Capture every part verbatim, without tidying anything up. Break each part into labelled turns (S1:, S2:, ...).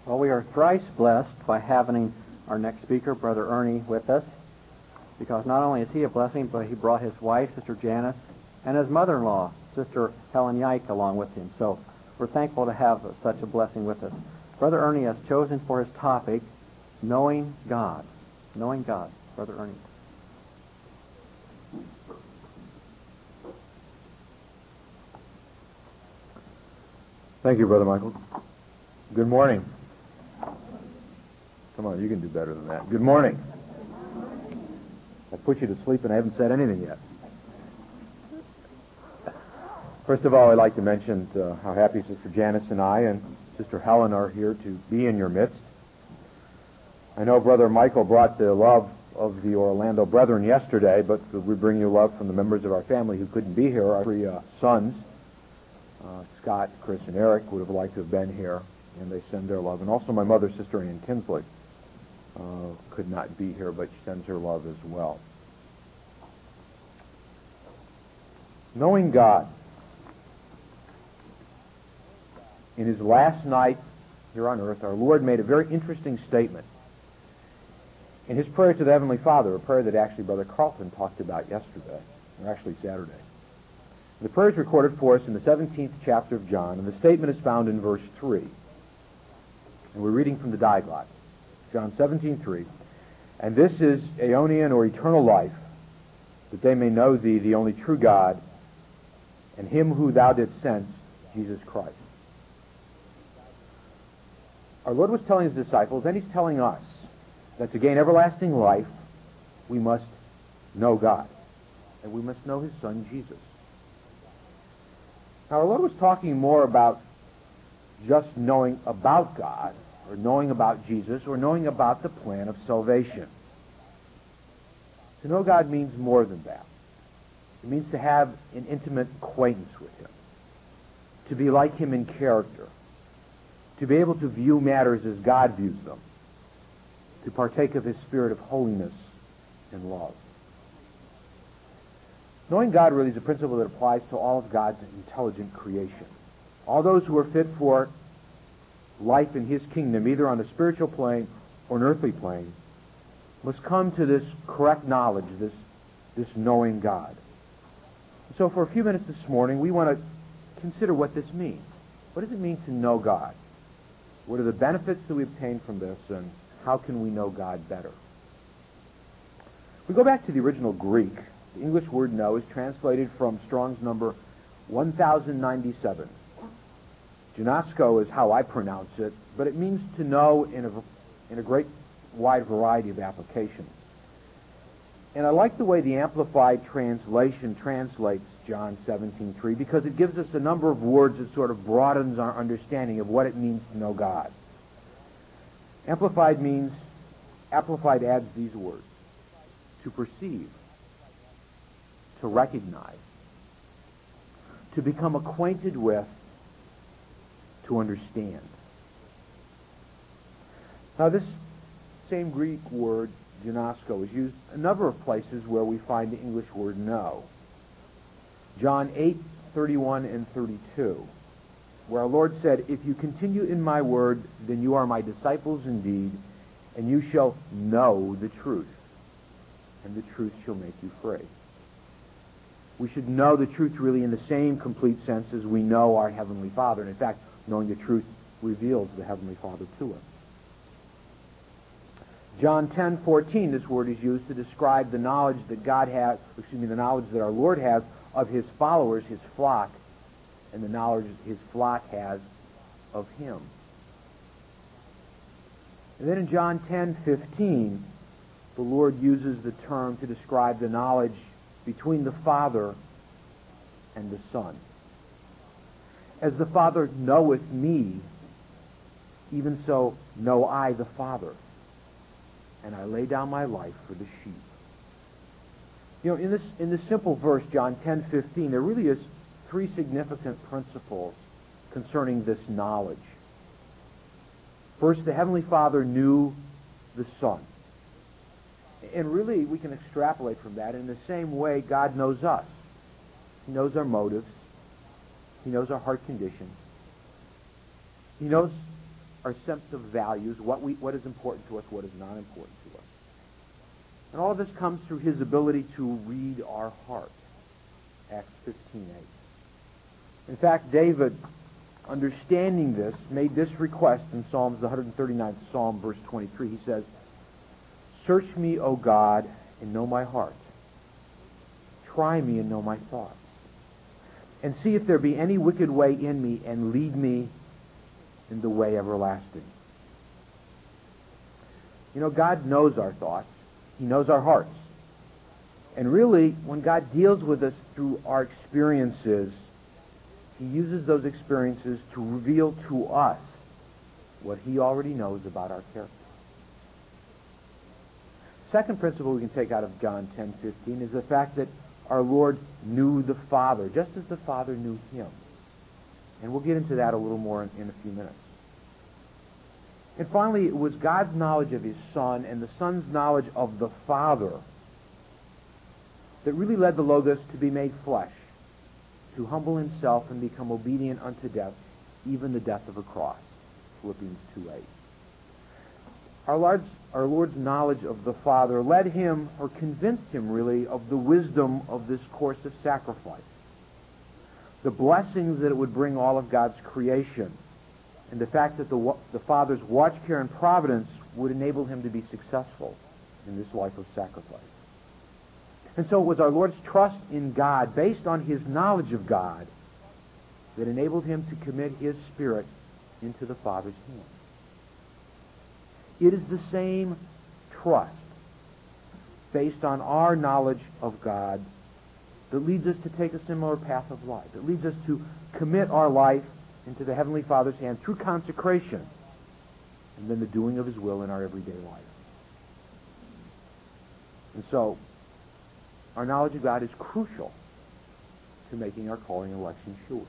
S1: Well, we are thrice blessed by having our next speaker, Brother Ernie, with us, because not only is he a blessing, but he brought his wife, Sister Janice, and his mother-in-law, Sister Helen Yike, along with him. So we're thankful to have such a blessing with us. Brother Ernie has chosen for his topic, Knowing God. Knowing God. Brother Ernie.
S2: Thank you, Brother Michael. Good morning. Come on, you can do better than that. Good morning. I put you to sleep and I haven't said anything yet. First of all, I'd like to mention uh, how happy Sister Janice and I and Sister Helen are here to be in your midst. I know Brother Michael brought the love of the Orlando brethren yesterday, but we bring you love from the members of our family who couldn't be here. Our three uh, sons, uh, Scott, Chris, and Eric, would have liked to have been here, and they send their love. And also my mother, Sister Ann Kinsley, uh, could not be here, but she sends her love as well. Knowing God. In his last night here on earth, our Lord made a very interesting statement. In his prayer to the Heavenly Father, a prayer that actually Brother Carlton talked about yesterday, or actually Saturday. The prayer is recorded for us in the seventeenth chapter of John, and the statement is found in verse three. And we're reading from the Diaglott, John seventeen three. And this is aeonian or eternal life, that they may know thee, the only true God, and him who thou didst send, Jesus Christ. Our Lord was telling his disciples, and he's telling us, that to gain everlasting life, we must know God, and we must know his Son, Jesus. Now, our Lord was talking more about just knowing about God, or knowing about Jesus, or knowing about the plan of salvation. To know God means more than that. It means to have an intimate acquaintance with him, to be like him in character, to be able to view matters as God views them, to partake of his spirit of holiness and love. Knowing God really is a principle that applies to all of God's intelligent creation. All those who are fit for life in his kingdom, either on the spiritual plane or an earthly plane, must come to this correct knowledge, this, this knowing God. So for a few minutes this morning, we want to consider what this means. What does it mean to know God? What are the benefits that we obtain from this, and how can we know God better? If we go back to the original Greek, the English word know is translated from Strong's number one thousand ninety-seven. Ginosko is how I pronounce it, but it means to know in a, in a great wide variety of applications. And I like the way the Amplified Translation translates John seventeen three, because it gives us a number of words that sort of broadens our understanding of what it means to know God. Amplified means, Amplified adds these words: to perceive, to recognize, to become acquainted with, to understand. Now this same Greek word, ginosko, is used a number of places where we find the English word know. John eight thirty-one and thirty-two, where our Lord said, if you continue in my word, then you are my disciples indeed, and you shall know the truth, and the truth shall make you free. We should know the truth really in the same complete sense as we know our Heavenly Father. And in fact, knowing the truth reveals the Heavenly Father to us. John ten fourteen, this word is used to describe the knowledge that God has, excuse me, the knowledge that our Lord has of his followers, his flock, and the knowledge his flock has of him. And then in John ten fifteen, the Lord uses the term to describe the knowledge between the Father and the Son. As the Father knoweth me, even so know I the Father, and I lay down my life for the sheep. You know, in this in this simple verse, John ten fifteen, there really is three significant principles concerning this knowledge. First, the Heavenly Father knew the Son. And really, we can extrapolate from that. In the same way, God knows us. He knows our motives. He knows our heart condition. He knows our sense of values, what we what is important to us, what is not important to us. And all of this comes through his ability to read our heart. Acts fifteen eight. In fact, David, understanding this, made this request in Psalms, the one hundred thirty-ninth Psalm, verse twenty-three. He says, "Search me, O God, and know my heart. Try me and know my thoughts. And see if there be any wicked way in me, and lead me in the way everlasting." You know, God knows our thoughts. He knows our hearts. And really, when God deals with us through our experiences, He uses those experiences to reveal to us what He already knows about our character. Second principle we can take out of John ten fifteen is the fact that our Lord knew the Father, just as the Father knew Him. And we'll get into that a little more in, in a few minutes. And finally, it was God's knowledge of His Son and the Son's knowledge of the Father that really led the Logos to be made flesh, to humble Himself and become obedient unto death, even the death of a cross. Philippians two eight. Our Lord's, our Lord's knowledge of the Father led Him, or convinced Him really, of the wisdom of this course of sacrifice, the blessings that it would bring all of God's creation, and the fact that the, the Father's watch, care, and providence would enable Him to be successful in this life of sacrifice. And so it was our Lord's trust in God, based on His knowledge of God, that enabled Him to commit His Spirit into the Father's hands. It is the same trust, based on our knowledge of God, that leads us to take a similar path of life. It leads us to commit our life into the Heavenly Father's hand through consecration, and then the doing of His will in our everyday life. And so, our knowledge of God is crucial to making our calling and election sure.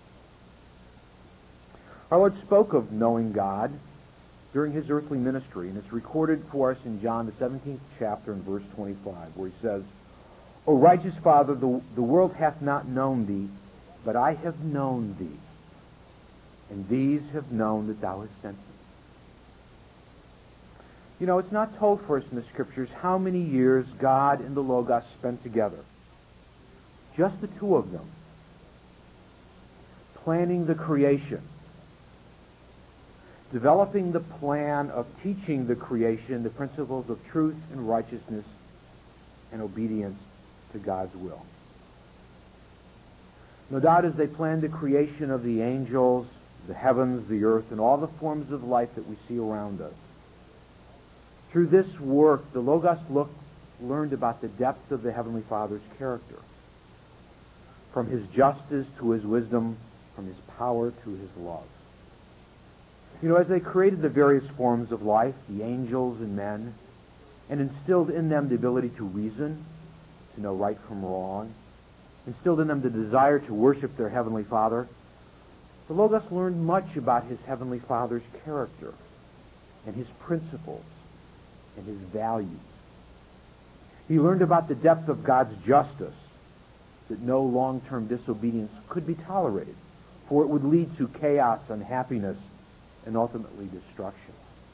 S2: Our Lord spoke of knowing God during His earthly ministry, and it's recorded for us in John, the seventeenth chapter, and verse twenty-five, where He says, "O righteous Father, the, the world hath not known Thee, but I have known Thee, and these have known that Thou hast sent Me." You know, it's not told for us in the Scriptures how many years God and the Logos spent together. Just the two of them, planning the creation, developing the plan of teaching the creation the principles of truth and righteousness and obedience to God's will. No doubt as they planned the creation of the angels, the heavens, the earth, and all the forms of life that we see around us, through this work, the Logos looked, learned about the depth of the Heavenly Father's character, from His justice to His wisdom, from His power to His love. You know, as they created the various forms of life, the angels and men, and instilled in them the ability to reason, to know right from wrong, instilled in them the desire to worship their Heavenly Father, the Logos learned much about His Heavenly Father's character and His principles and His values. He learned about the depth of God's justice, that no long-term disobedience could be tolerated, for it would lead to chaos, unhappiness, and ultimately destruction.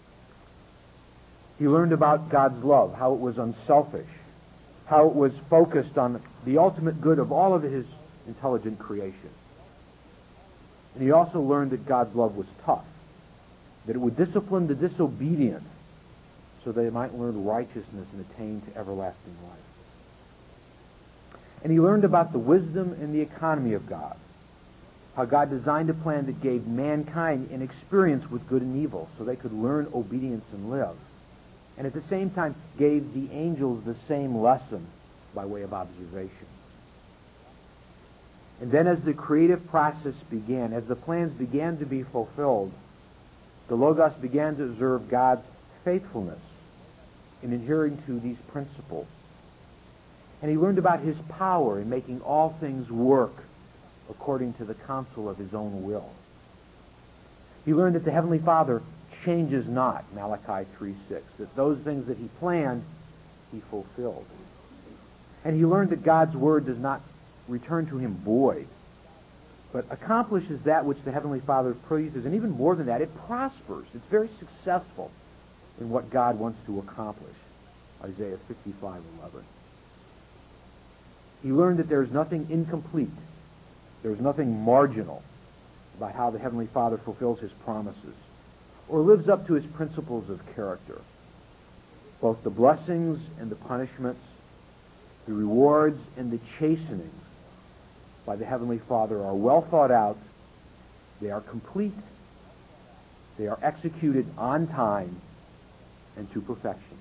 S2: He learned about God's love, how it was unselfish, how it was focused on the ultimate good of all of His intelligent creation. And he also learned that God's love was tough, that it would discipline the disobedient so they might learn righteousness and attain to everlasting life. And he learned about the wisdom and the economy of God, how God designed a plan that gave mankind an experience with good and evil so they could learn obedience and live, and at the same time gave the angels the same lesson by way of observation. And then as the creative process began, as the plans began to be fulfilled, the Logos began to observe God's faithfulness in adhering to these principles. And he learned about His power in making all things work according to the counsel of His own will. He learned that the Heavenly Father changes not, Malachi three six, that those things that He planned, He fulfilled. And he learned that God's Word does not return to Him void, but accomplishes that which the Heavenly Father pleases, and even more than that, it prospers. It's very successful in what God wants to accomplish. Isaiah fifty-five eleven. He learned that there is nothing incomplete, there is nothing marginal about how the Heavenly Father fulfills His promises or lives up to His principles of character. Both the blessings and the punishments, the rewards and the chastenings by the Heavenly Father are well thought out, they are complete, they are executed on time and to perfection.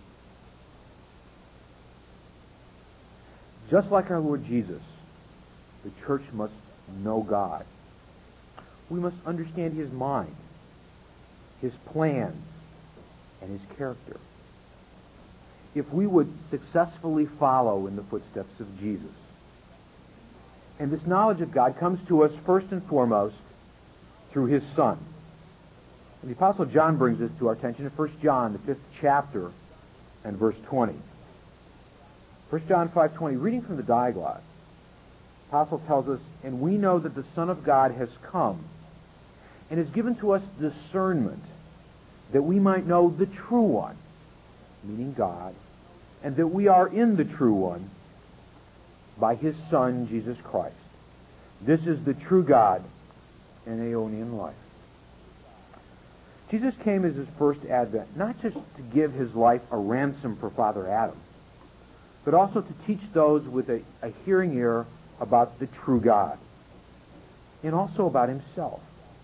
S2: Just like our Lord Jesus, the church must know God. We must understand His mind, His plans, and His character. If we would successfully follow in the footsteps of Jesus. And this knowledge of God comes to us first and foremost through His Son. And the Apostle John brings this to our attention in First John, the fifth chapter, and verse twenty. First John five twenty, reading from the Diaglott, the Apostle tells us, "And we know that the Son of God has come, and has given to us discernment, that we might know the true one," meaning God, "and that we are in the true one by His Son, Jesus Christ. This is the true God and aeonian life." Jesus came as His first advent, not just to give His life a ransom for Father Adam, but also to teach those with a, a hearing ear about the true God, and also about Himself.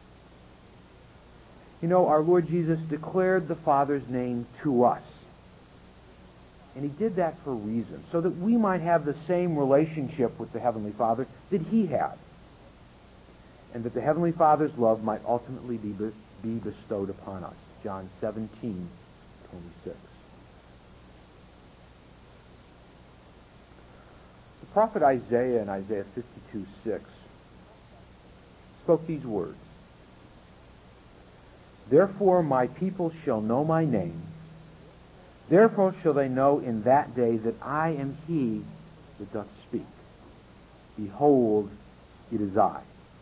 S2: You know, our Lord Jesus declared the Father's name to us. And He did that for a reason, so that we might have the same relationship with the Heavenly Father that He had, and that the Heavenly Father's love might ultimately be, be bestowed upon us. John seventeen twenty-six. The prophet Isaiah in Isaiah fifty-two six spoke these words, "Therefore my people shall know my name. Therefore shall they know in that day that I am He that doth speak. Behold, it is I."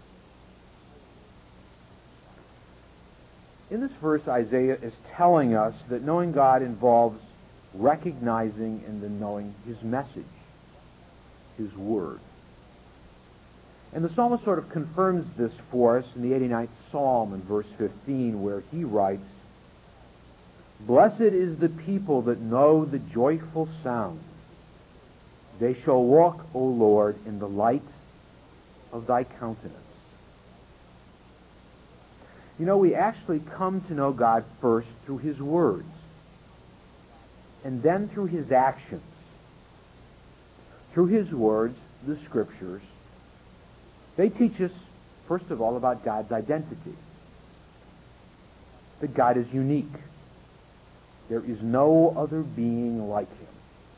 S2: In this verse, Isaiah is telling us that knowing God involves recognizing and then knowing His message, His Word. And the psalmist sort of confirms this for us in the eighty-ninth Psalm in verse fifteen, where he writes, "Blessed is the people that know the joyful sound. They shall walk, O Lord, in the light of Thy countenance." You know, we actually come to know God first through His words, and then through His actions. Through His words, the Scriptures, they teach us, first of all, about God's identity. That God is unique. There is no other being like Him.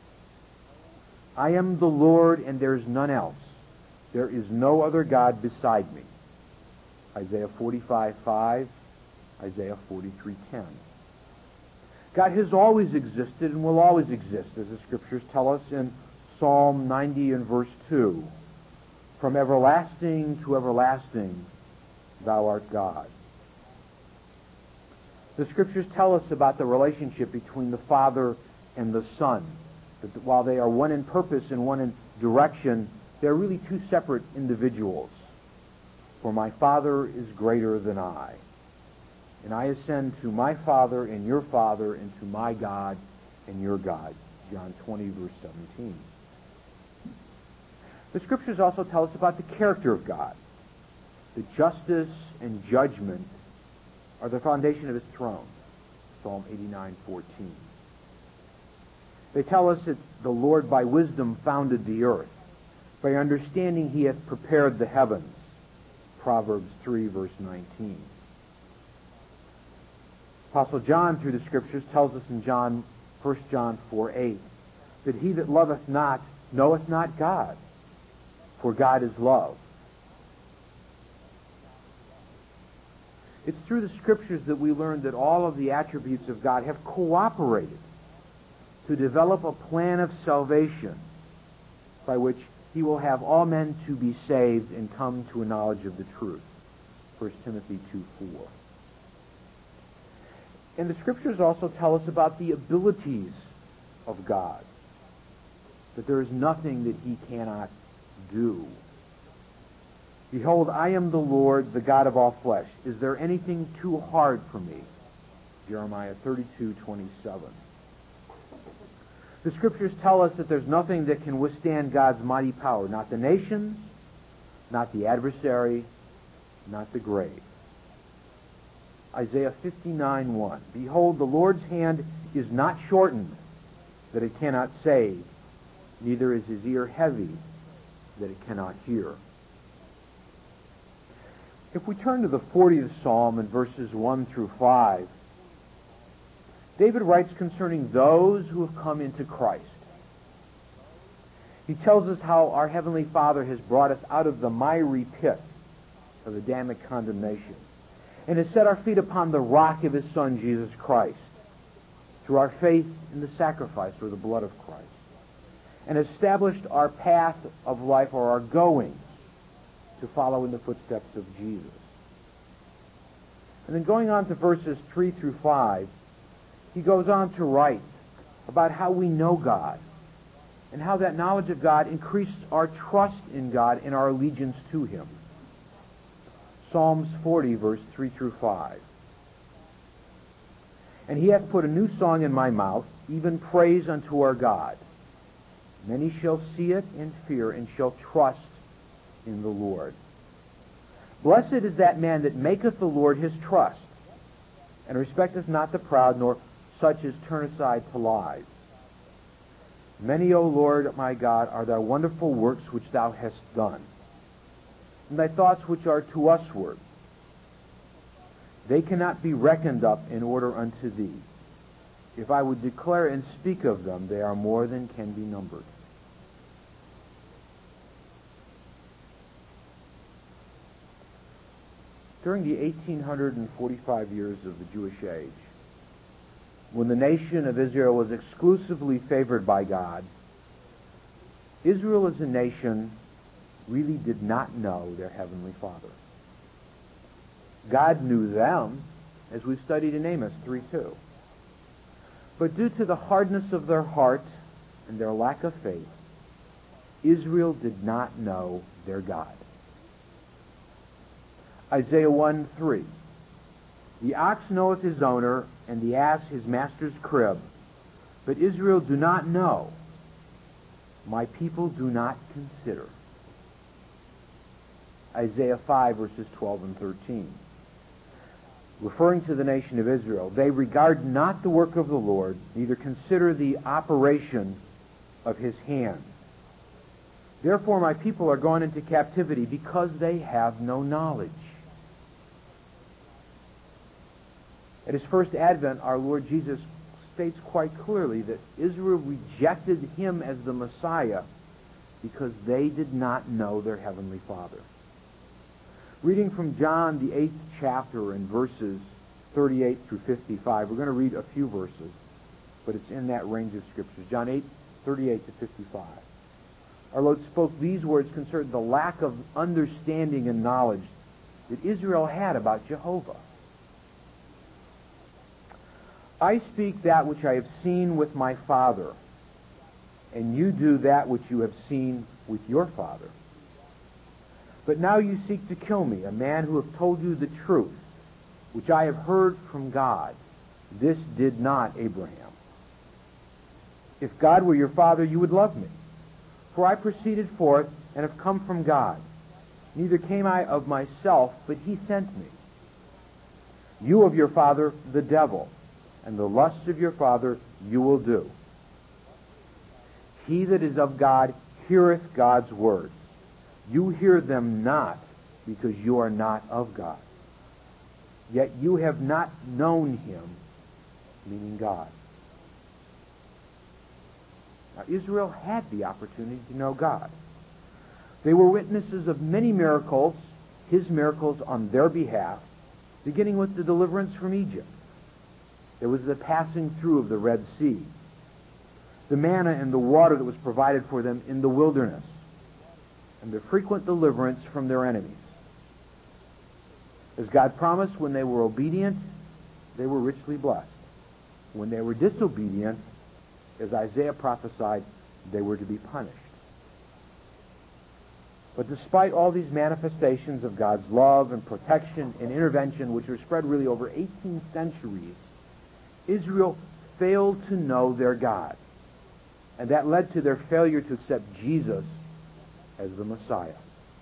S2: "I am the Lord, and there is none else. There is no other God beside me." Isaiah forty-five five, Isaiah forty-three ten. God has always existed and will always exist, as the Scriptures tell us in Psalm ninety and verse two. "From everlasting to everlasting, Thou art God." The Scriptures tell us about the relationship between the Father and the Son, that while they are one in purpose and one in direction, they're really two separate individuals. "For my Father is greater than I, and I ascend to my Father and your Father, and to my God and your God." John twenty, verse seventeen. The Scriptures also tell us about the character of God. That justice and judgment are the foundation of His throne. Psalm eighty-nine fourteen. They tell us that the Lord by wisdom founded the earth. By understanding He hath prepared the heavens. Proverbs three, verse nineteen. Apostle John, through the Scriptures, tells us in John, First John four eight, that he that loveth not knoweth not God, for God is love. It's through the Scriptures that we learn that all of the attributes of God have cooperated to develop a plan of salvation by which he will have all men to be saved and come to a knowledge of the truth. First Timothy two four. And the Scriptures also tell us about the abilities of God, that there is nothing that he cannot do. Behold, I am the Lord, the God of all flesh. Is there anything too hard for me? Jeremiah thirty-two twenty-seven. The Scriptures tell us that there's nothing that can withstand God's mighty power. Not the nations, not the adversary, not the grave. Isaiah fifty-nine one. Behold, the Lord's hand is not shortened, that it cannot save, neither is his ear heavy, that it cannot hear. If we turn to the fortieth Psalm in verses one through five, David writes concerning those who have come into Christ. He tells us how our Heavenly Father has brought us out of the miry pit of Adamic condemnation and has set our feet upon the rock of his Son, Jesus Christ, through our faith in the sacrifice or the blood of Christ, and established our path of life or our goings to follow in the footsteps of Jesus. And then going on to verses three through five, he goes on to write about how we know God and how that knowledge of God increases our trust in God and our allegiance to him. Psalms forty, verse three through five. And he hath put a new song in my mouth, even praise unto our God. Many shall see it and fear, and shall trust in the Lord. Blessed is that man that maketh the Lord his trust, and respecteth not the proud, nor such as turn aside to lies. Many, O Lord my God, are thy wonderful works which thou hast done, and thy thoughts which are to usward. They cannot be reckoned up in order unto thee. If I would declare and speak of them, they are more than can be numbered. During the eighteen forty-five years of the Jewish age, when the nation of Israel was exclusively favored by God, Israel as a nation really did not know their Heavenly Father. God knew them, as we studied in Amos three two. But due to the hardness of their heart and their lack of faith, Israel did not know their God. Isaiah one three. The ox knoweth his owner, and the ass his master's crib, but Israel do not know. My people do not consider. Isaiah five, verses twelve and thirteen. Referring to the nation of Israel, they regard not the work of the Lord, neither consider the operation of his hand. Therefore my people are gone into captivity, because they have no knowledge. At his first advent, our Lord Jesus states quite clearly that Israel rejected him as the Messiah because they did not know their Heavenly Father. Reading from John, the eighth chapter, in verses thirty-eight through fifty-five, we're going to read a few verses, but it's in that range of Scriptures. John eight, thirty-eight to fifty-five. Our Lord spoke these words concerning the lack of understanding and knowledge that Israel had about Jehovah. I speak that which I have seen with my Father, and you do that which you have seen with your father. But now you seek to kill me, a man who have told you the truth, which I have heard from God. This did not Abraham. If God were your father, you would love me. For I proceeded forth and have come from God. Neither came I of myself, but he sent me. You of your father, the devil, and the lusts of your father you will do. He that is of God heareth God's words. You hear them not, because you are not of God. Yet you have not known him, meaning God. Now, Israel had the opportunity to know God. They were witnesses of many miracles, his miracles on their behalf, beginning with the deliverance from Egypt. There was the passing through of the Red Sea, the manna and the water that was provided for them in the wilderness, and the frequent deliverance from their enemies. As God promised, when they were obedient, they were richly blessed. When they were disobedient, as Isaiah prophesied, they were to be punished. But despite all these manifestations of God's love and protection and intervention, which were spread really over eighteen centuries, Israel failed to know their God. And that led to their failure to accept Jesus as the Messiah.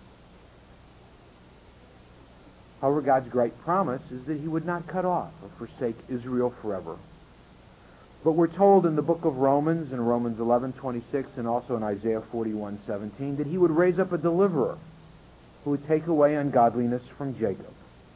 S2: However, God's great promise is that He would not cut off or forsake Israel forever. But we're told in the book of Romans, in Romans eleven twenty-six, and also in Isaiah forty-one seventeen, that He would raise up a deliverer who would take away ungodliness from Jacob.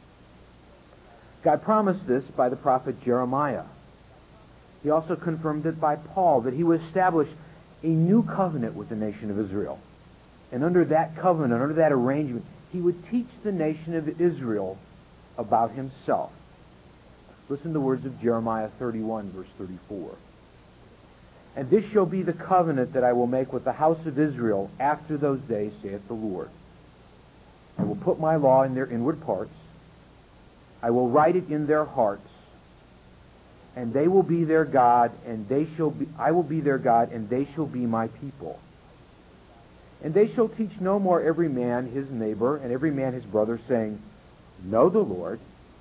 S2: God promised this by the prophet Jeremiah. He also confirmed it by Paul, that He would establish a new covenant with the nation of Israel. And under that covenant, under that arrangement, He would teach the nation of Israel about Himself. Listen to the words of Jeremiah thirty-one, verse thirty-four. And this shall be the covenant that I will make with the house of Israel after those days, saith the Lord. I will put my law in their inward parts. I will write it in their hearts. And they will be their God, and they shall be, I will be their God, and they shall be my people. And they shall teach no more every man his neighbor, and every man his brother, saying, Know the Lord,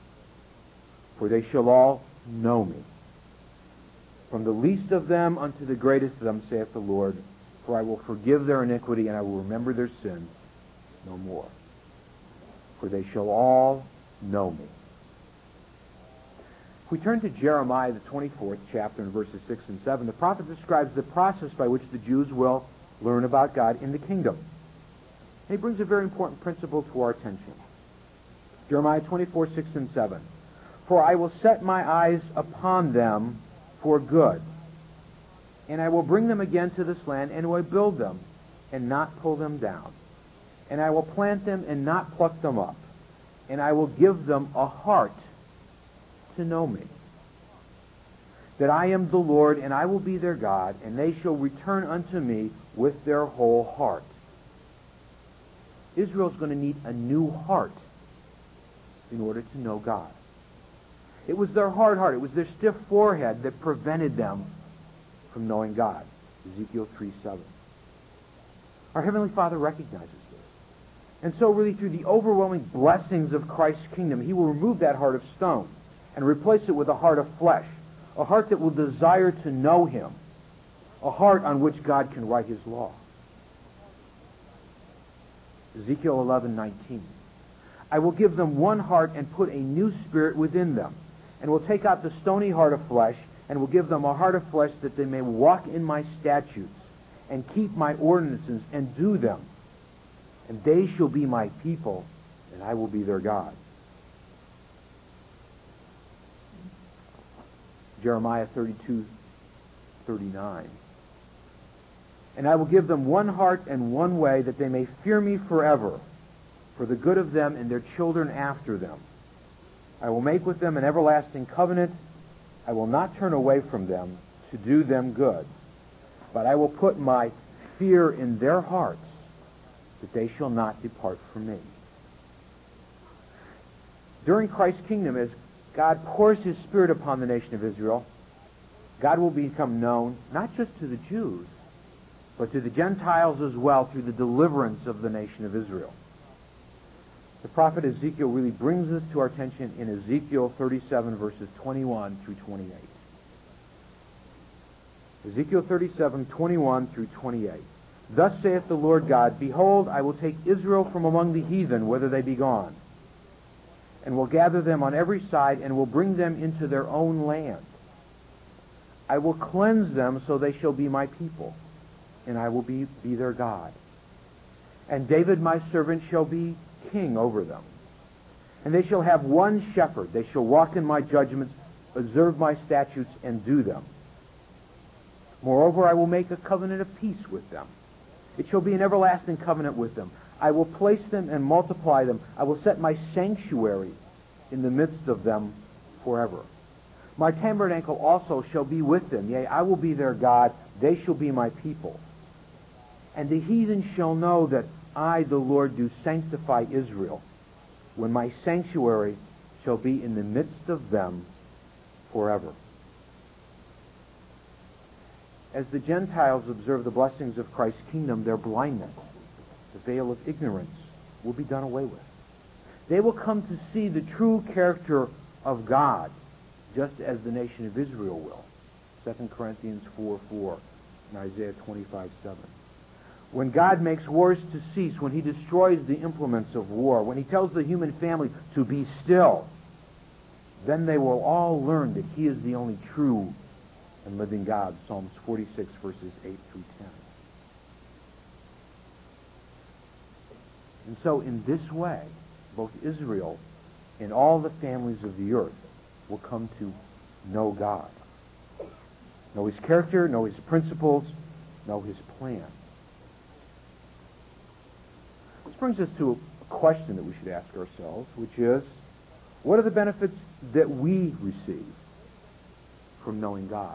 S2: for they shall all know me. From the least of them unto the greatest of them, saith the Lord, for I will forgive their iniquity, and I will remember their sin no more. For they shall all know me. If we turn to Jeremiah, the twenty-fourth chapter, in verses six and seven, the prophet describes the process by which the Jews will learn about God in the kingdom. And he brings a very important principle to our attention. Jeremiah twenty-four, six and seven. For I will set my eyes upon them for good, and I will bring them again to this land, and will build them, and not pull them down. And I will plant them, and not pluck them up. And I will give them a heart to know me, that I am the Lord, and I will be their God, and they shall return unto me with their whole heart. Israel's going to need a new heart in order to know God. It was their hard heart, it was their stiff forehead that prevented them from knowing God. Ezekiel three seven. Our Heavenly Father recognizes this. And so really through the overwhelming blessings of Christ's kingdom, He will remove that heart of stone and replace it with a heart of flesh, a heart that will desire to know Him, a heart on which God can write His law. Ezekiel eleven nineteen. I will give them one heart and put a new spirit within them, and will take out the stony heart of flesh, and will give them a heart of flesh, that they may walk in my statutes, and keep my ordinances, and do them. And they shall be my people, and I will be their God. Jeremiah thirty-two thirty-nine. And I will give them one heart and one way, that they may fear me forever, for the good of them and their children after them. I will make with them an everlasting covenant. I will not turn away from them to do them good, but I will put my fear in their hearts, that they shall not depart from me. During Christ's kingdom, as God pours His Spirit upon the nation of Israel, God will become known not just to the Jews, but to the Gentiles as well, through the deliverance of the nation of Israel. The prophet Ezekiel really brings this to our attention in Ezekiel thirty-seven, verses twenty-one through twenty-eight. Ezekiel thirty-seven, twenty-one through twenty-eight. Thus saith the Lord God, Behold, I will take Israel from among the heathen, whither they be gone, and will gather them on every side, and will bring them into their own land. I will cleanse them, so they shall be my people, and I will be, be their God. And David my servant shall be king over them. And they shall have one shepherd. They shall walk in my judgments, observe my statutes, and do them. Moreover, I will make a covenant of peace with them. It shall be an everlasting covenant with them. I will place them and multiply them. I will set my sanctuary in the midst of them forever. My tabernacle also shall be with them. Yea, I will be their God. They shall be my people. And the heathen shall know that I, the Lord, do sanctify Israel, when my sanctuary shall be in the midst of them forever. As the Gentiles observe the blessings of Christ's kingdom, their blindness, the veil of ignorance, will be done away with. They will come to see the true character of God, just as the nation of Israel will. Second Corinthians four four and Isaiah twenty-five seven. When God makes wars to cease, when he destroys the implements of war, when he tells the human family to be still, then they will all learn that he is the only true and living God. Psalms forty-six, verses eight through ten. And so in this way, both Israel and all the families of the earth will come to know God. Know his character, know his principles, know his plan. This brings us to a question that we should ask ourselves, which is, what are the benefits that we receive from knowing God?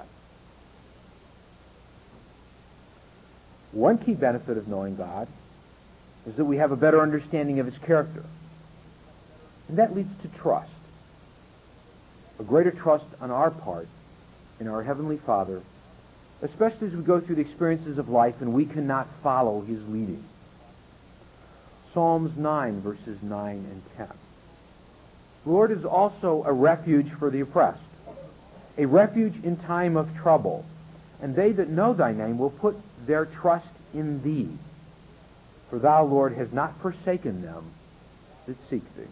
S2: One key benefit of knowing God is that we have a better understanding of his character. And that leads to trust. A greater trust on our part in our Heavenly Father, especially as we go through the experiences of life and we cannot follow his leading. Psalms nine, verses nine and ten. The Lord is also a refuge for the oppressed, a refuge in time of trouble. And they that know thy name will put their trust in thee. For thou, Lord, hast not forsaken them that seek thee.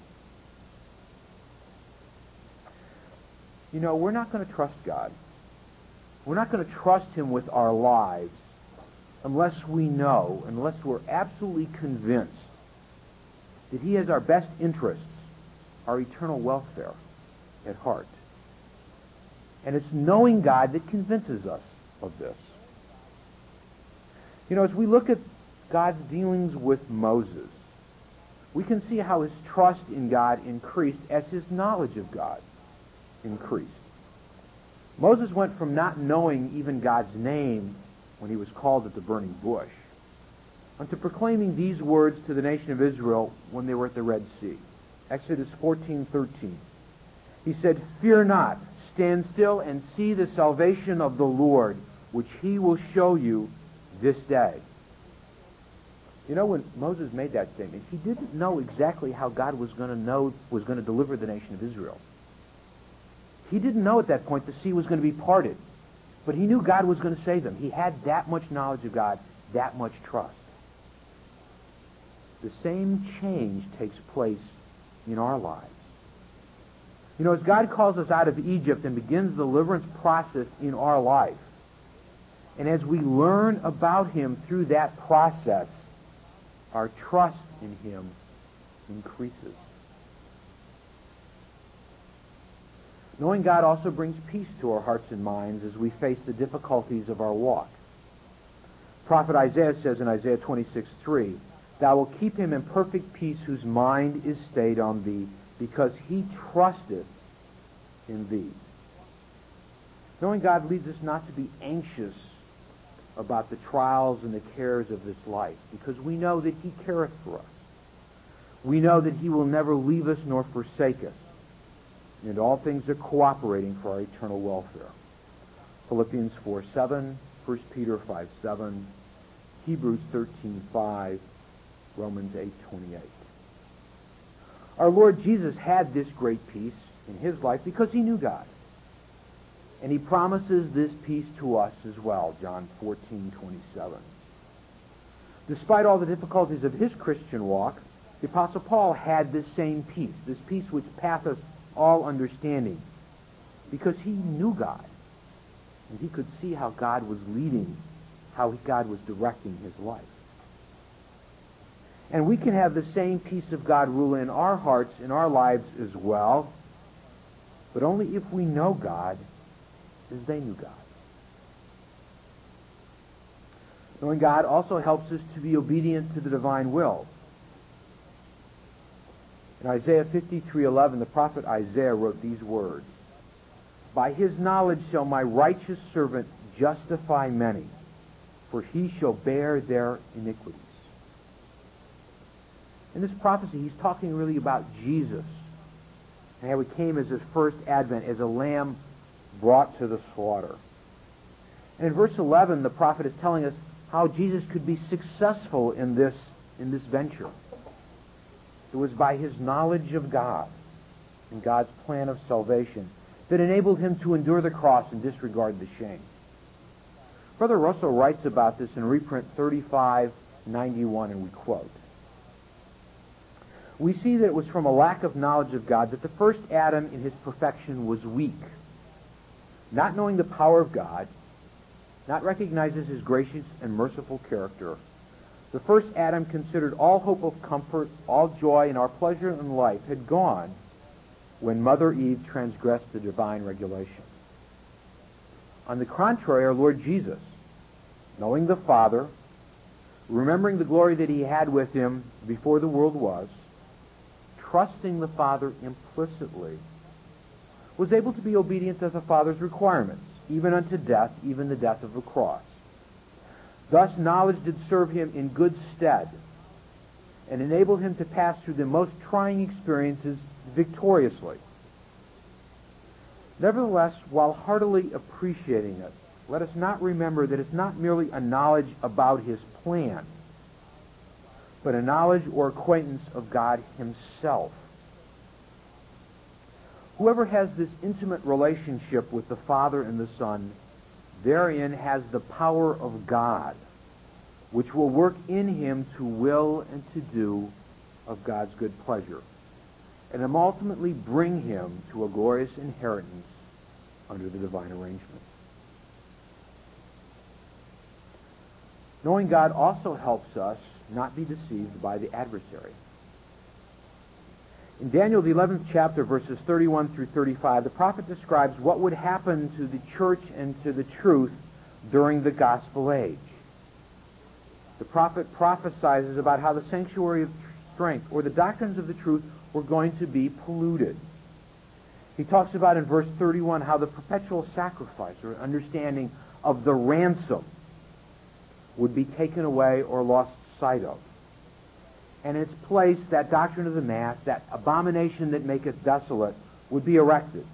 S2: You know, we're not going to trust God. We're not going to trust him with our lives unless we know, unless we're absolutely convinced that he has our best interests, our eternal welfare at heart. And it's knowing God that convinces us of this. You know, as we look at God's dealings with Moses, we can see how his trust in God increased as his knowledge of God increased. Moses went from not knowing even God's name when he was called at the burning bush, unto proclaiming these words to the nation of Israel when they were at the Red Sea. Exodus fourteen thirteen. He said, "Fear not, stand still and see the salvation of the Lord, which he will show you this day." You know, when Moses made that statement, he didn't know exactly how God was going to know was going to deliver the nation of Israel. He didn't know at that point the sea was going to be parted, but he knew God was going to save them. He had that much knowledge of God, that much trust. The same change takes place in our lives. You know, as God calls us out of Egypt and begins the deliverance process in our life, and as we learn about him through that process, our trust in him increases. Knowing God also brings peace to our hearts and minds as we face the difficulties of our walk. Prophet Isaiah says in Isaiah twenty-six three, "Thou wilt keep him in perfect peace whose mind is stayed on thee, because he trusteth in thee." Knowing God leads us not to be anxious about the trials and the cares of this life, because we know that he careth for us. We know that he will never leave us nor forsake us, and all things are cooperating for our eternal welfare. Philippians four seven, First Peter five seven, Hebrews thirteen five, Romans eight twenty-eight. Our Lord Jesus had this great peace in his life because he knew God. And he promises this peace to us as well, John fourteen twenty-seven. Despite all the difficulties of his Christian walk, the Apostle Paul had this same peace, this peace which passeth all understanding, because he knew God. And he could see how God was leading, how God was directing his life. And we can have the same peace of God rule in our hearts, in our lives as well, but only if we know God as they knew God. Knowing God also helps us to be obedient to the divine will. In Isaiah fifty-three eleven, the prophet Isaiah wrote these words, "By his knowledge shall my righteous servant justify many, for he shall bear their iniquities." In this prophecy, he's talking really about Jesus and how he came as his first advent, as a lamb brought to the slaughter. And in verse eleven, the prophet is telling us how Jesus could be successful in this, in this venture. It was by his knowledge of God and God's plan of salvation that enabled him to endure the cross and disregard the shame. Brother Russell writes about this in reprint thirty-five ninety-one, and we quote, "We see that it was from a lack of knowledge of God that the first Adam in his perfection was weak. Not knowing the power of God, not recognizing his gracious and merciful character, the first Adam considered all hope of comfort, all joy, and our pleasure in life had gone when Mother Eve transgressed the divine regulation. On the contrary, our Lord Jesus, knowing the Father, remembering the glory that he had with him before the world was, trusting the Father implicitly, was able to be obedient to the Father's requirements, even unto death, even the death of the cross. Thus knowledge did serve him in good stead, and enabled him to pass through the most trying experiences victoriously. Nevertheless, while heartily appreciating it, let us not remember that it's not merely a knowledge about his plan, but a knowledge or acquaintance of God himself. Whoever has this intimate relationship with the Father and the Son, therein has the power of God, which will work in him to will and to do of God's good pleasure, and ultimately bring him to a glorious inheritance under the divine arrangement. Knowing God also helps us not be deceived by the adversary. In Daniel, the eleventh chapter, verses thirty-one through thirty-five, the prophet describes what would happen to the church and to the truth during the gospel age. The prophet prophesies about how the sanctuary of strength, or the doctrines of the truth, were going to be polluted. He talks about in verse thirty-one how the perpetual sacrifice, or understanding of the ransom, would be taken away or lost sight of. And in its place, that doctrine of the Mass, that abomination that maketh desolate, would be erected.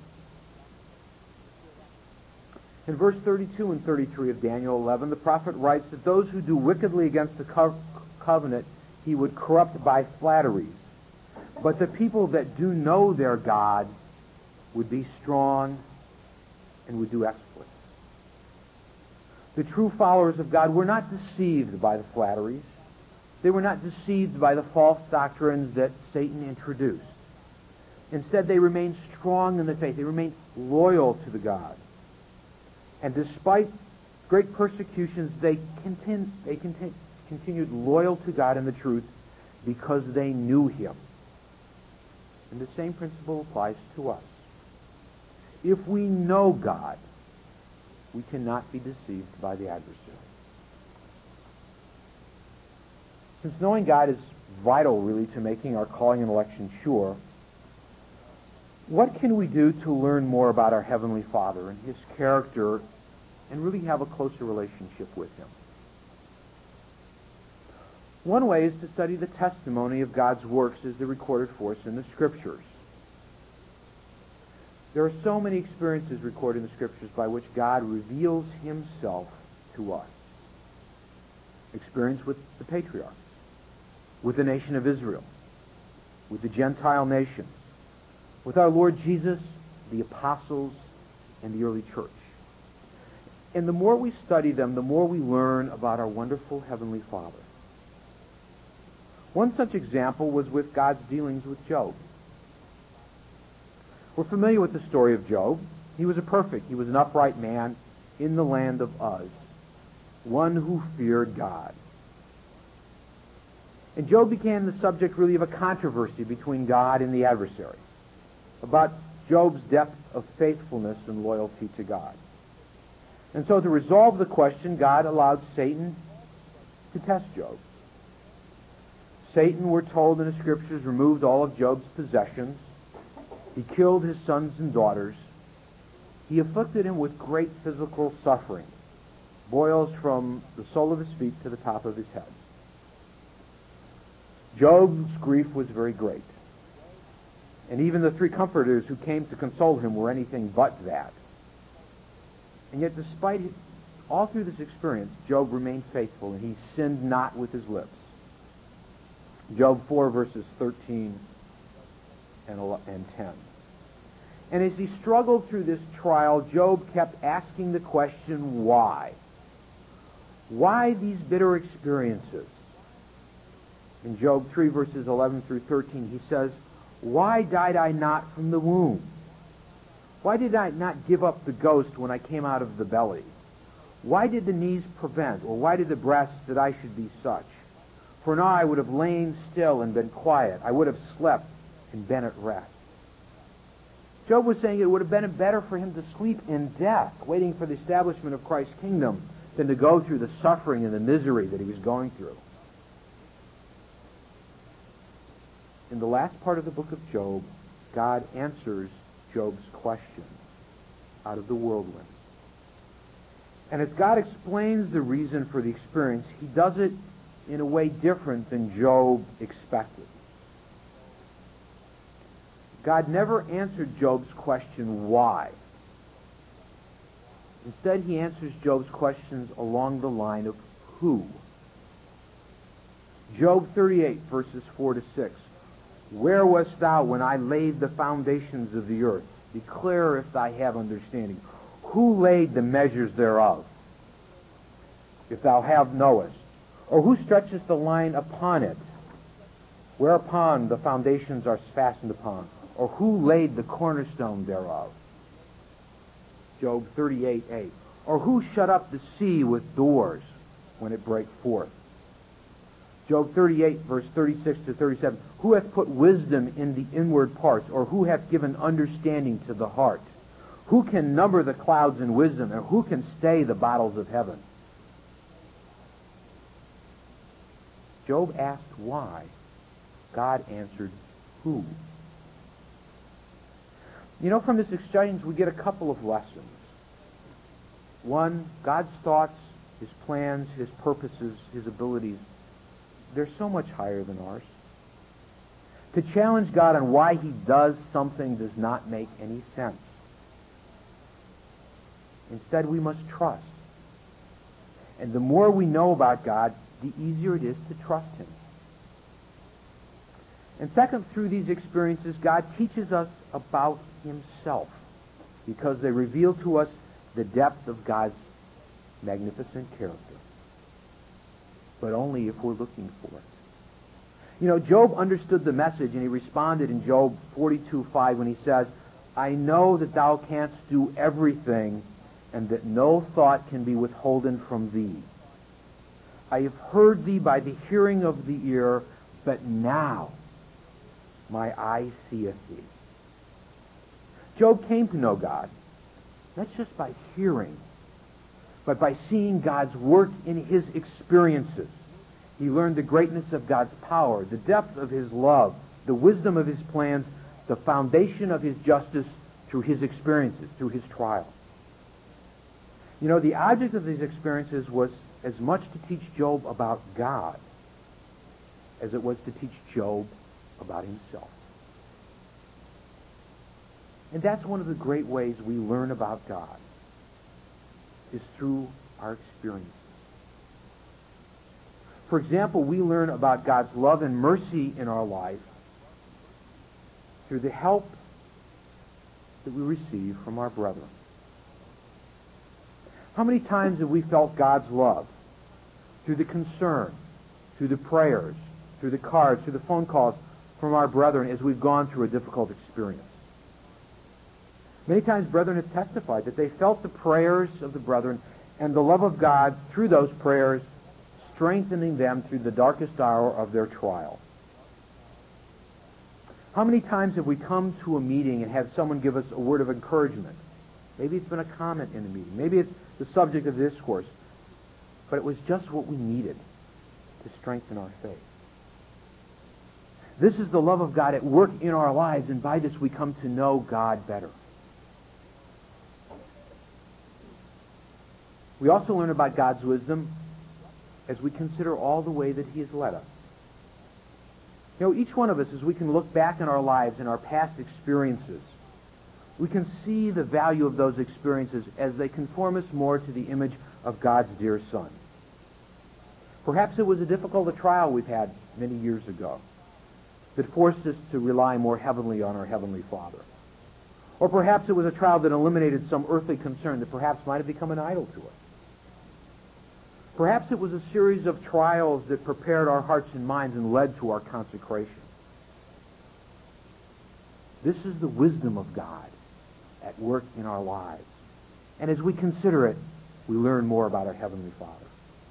S2: In verse thirty-two and thirty-three of Daniel eleven, the prophet writes that those who do wickedly against the co- covenant he would corrupt by flatteries. But the people that do know their God would be strong and would do exploits. The true followers of God were not deceived by the flatteries. They were not deceived by the false doctrines that Satan introduced. Instead, they remained strong in the faith. They remained loyal to the God. And despite great persecutions, they, continu- they continu- continued loyal to God and the truth because they knew him. And the same principle applies to us. If we know God, we cannot be deceived by the adversary. Since knowing God is vital, really, to making our calling and election sure, what can we do to learn more about our Heavenly Father and his character and really have a closer relationship with him? One way is to study the testimony of God's works as they're recorded for us in the Scriptures. There are so many experiences recorded in the Scriptures by which God reveals himself to us. Experience with the patriarchs, with the nation of Israel, with the Gentile nations, with our Lord Jesus, the apostles, and the early church. And the more we study them, the more we learn about our wonderful Heavenly Father. One such example was with God's dealings with Job. We're familiar with the story of Job. He was a perfect, he was an upright man in the land of Uz, one who feared God. And Job became the subject really of a controversy between God and the adversary about Job's depth of faithfulness and loyalty to God. And so to resolve the question, God allowed Satan to test Job. Satan, we're told in the Scriptures, removed all of Job's possessions. He killed his sons and daughters. He afflicted him with great physical suffering, boils from the sole of his feet to the top of his head. Job's grief was very great. And even the three comforters who came to console him were anything but that. And yet, despite it, all through this experience, Job remained faithful, and he sinned not with his lips. Job four, verses thirteen and ten. And as he struggled through this trial, Job kept asking the question, why? Why these bitter experiences? In Job three, verses eleven through thirteen, he says, why died I not from the womb? Why did I not give up the ghost when I came out of the belly? Why did the knees prevent, or why did the breasts that I should be such? For now I would have lain still and been quiet. I would have slept and been at rest. Job was saying it would have been better for him to sleep in death, waiting for the establishment of Christ's kingdom, than to go through the suffering and the misery that he was going through. In the last part of the book of Job, God answers Job's question out of the whirlwind. And as God explains the reason for the experience, he does it in a way different than Job expected. God never answered Job's question, why? Instead, he answers Job's questions along the line of who. Job thirty-eight, verses four to six. Where wast thou when I laid the foundations of the earth? Declare if thou have understanding. Who laid the measures thereof? If thou have knowest. Or who stretcheth the line upon it? Whereupon the foundations are fastened upon. Or who laid the cornerstone thereof? Job thirty-eight, eight. Or who shut up the sea with doors when it brake forth? Job thirty-eight, verse thirty-six to thirty-seven. Who hath put wisdom in the inward parts? Or who hath given understanding to the heart? Who can number the clouds in wisdom? Or who can stay the bottles of heaven? Job asked why. God answered who. You know, from this exchange we get a couple of lessons. One, God's thoughts, His plans, His purposes, His abilities, they're so much higher than ours. To challenge God on why He does something does not make any sense. Instead, we must trust. And the more we know about God, the easier it is to trust Him. And second, through these experiences, God teaches us about Himself, because they reveal to us the depth of God's magnificent character. But only if we're looking for it. You know, Job understood the message, and he responded in Job forty-two, five when he says, I know that thou canst do everything, and that no thought can be withholden from thee. I have heard thee by the hearing of the ear, but now my eye seeth thee. Job came to know God, not just by hearing, but by seeing God's work in his experiences. He learned the greatness of God's power, the depth of His love, the wisdom of His plans, the foundation of His justice through his experiences, through his trial. You know, the object of these experiences was as much to teach Job about God as it was to teach Job about himself. And that's one of the great ways we learn about God, is through our experiences. For example, we learn about God's love and mercy in our life through the help that we receive from our brethren. How many times have we felt God's love through the concern, through the prayers, through the cards, through the phone calls from our brethren as we've gone through a difficult experience? Many times brethren have testified that they felt the prayers of the brethren and the love of God through those prayers, strengthening them through the darkest hour of their trial. How many times have we come to a meeting and had someone give us a word of encouragement? Maybe it's been a comment in the meeting. Maybe it's the subject of discourse. But it was just what we needed to strengthen our faith. This is the love of God at work in our lives, and by this we come to know God better. We also learn about God's wisdom as we consider all the way that He has led us. You know, each one of us, as we can look back in our lives and our past experiences, we can see the value of those experiences as they conform us more to the image of God's dear Son. Perhaps it was a difficult trial we've had many years ago that forced us to rely more heavily on our Heavenly Father. Or perhaps it was a trial that eliminated some earthly concern that perhaps might have become an idol to us. Perhaps it was a series of trials that prepared our hearts and minds and led to our consecration. This is the wisdom of God at work in our lives. And as we consider it, we learn more about our Heavenly Father.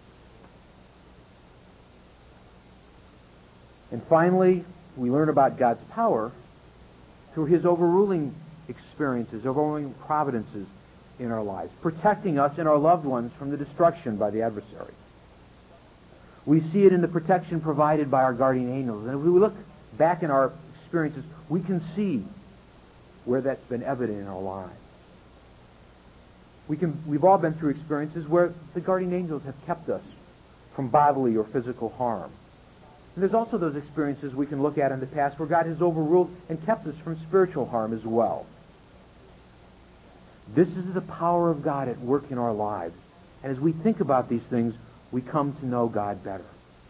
S2: And finally, we learn about God's power through His overruling experiences, overruling providences in our lives, protecting us and our loved ones from the destruction by the adversary. We see it in the protection provided by our guardian angels. And if we look back in our experiences, we can see where that's been evident in our lives. We can, we've all been through experiences where the guardian angels have kept us from bodily or physical harm. And there's also those experiences we can look at in the past where God has overruled and kept us from spiritual harm as well. This is the power of God at work in our lives. And as we think about these things, we come to know God better.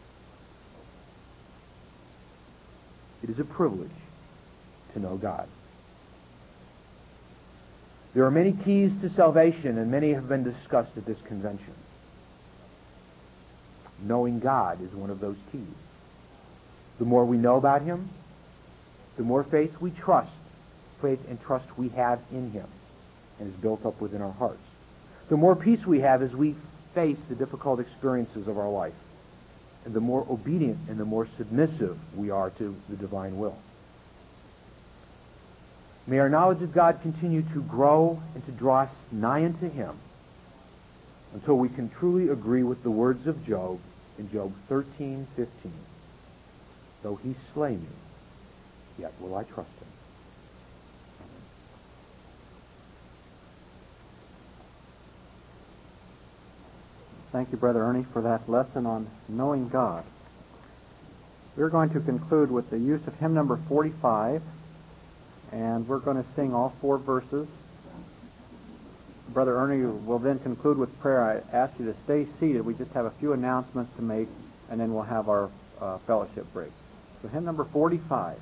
S2: It is a privilege to know God. There are many keys to salvation, and many have been discussed at this convention. Knowing God is one of those keys. The more we know about Him, the more faith we trust, faith and trust we have in Him, and is built up within our hearts. The more peace we have as we face the difficult experiences of our life, and the more obedient and the more submissive we are to the divine will. May our knowledge of God continue to grow and to draw us nigh unto Him until we can truly agree with the words of Job in Job thirteen fifteen. Though He slay me, yet will I trust Him.
S1: Thank you, Brother Ernie, for that lesson on knowing God. We're going to conclude with the use of hymn number forty-five, and we're going to sing all four verses. Brother Ernie will then conclude with prayer. I ask you to stay seated. We just have a few announcements to make, and then we'll have our uh, fellowship break. So hymn number forty-five.